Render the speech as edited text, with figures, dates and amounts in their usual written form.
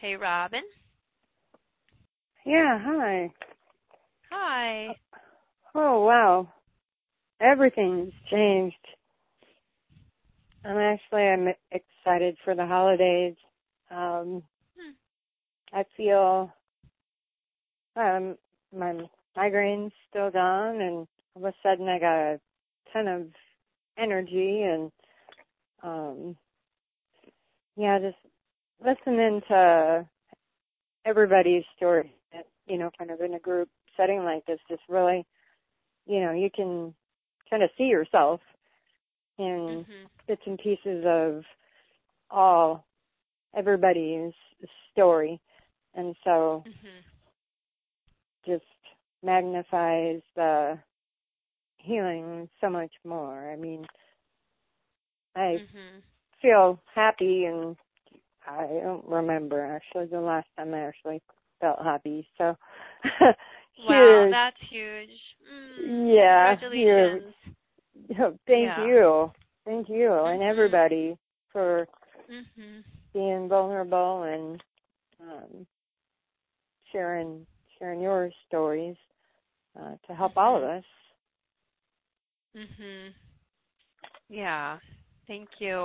Hey, Robin. Yeah, hi. Hi. Oh, wow. Everything's changed. I'm excited for the holidays. Um, Hmm. I feel my migraine's still gone, and all of a sudden I got a ton of energy, and um, yeah, just listening to everybody's story, kind of in a group setting like this, just really, you can kind of see yourself in Mhm. bits and pieces of all everybody's story, and so Mhm. just magnifies the healing so much more. I mean, I Mhm. feel happy, and I don't remember actually the last time I actually felt happy. So Wow, huge, that's huge. yeah, huge. Congratulations. Thank Yeah. you, thank you, and Mhm. everybody for Mhm. being vulnerable and sharing your stories to help all of Mhm. us. Mhm. Yeah. Thank you.